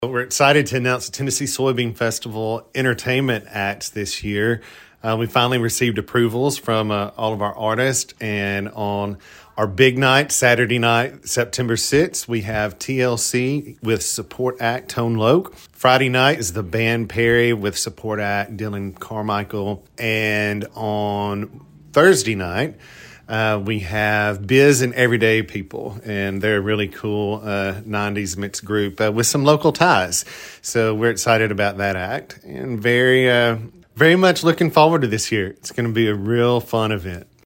We're excited to announce the Tennessee Soybean Festival Entertainment Act this year. We finally received approvals from all of our artists, and on our big night, Saturday night, September 6th, we have TLC with support act Tone Loc. Friday night is the band Perry with support act Dylan Carmichael. And on Thursday night, we have Biz and Everyday People, and they're a really cool 90s mixed group with some local ties. So we're excited about that act and very much looking forward to this year. It's going to be a real fun event.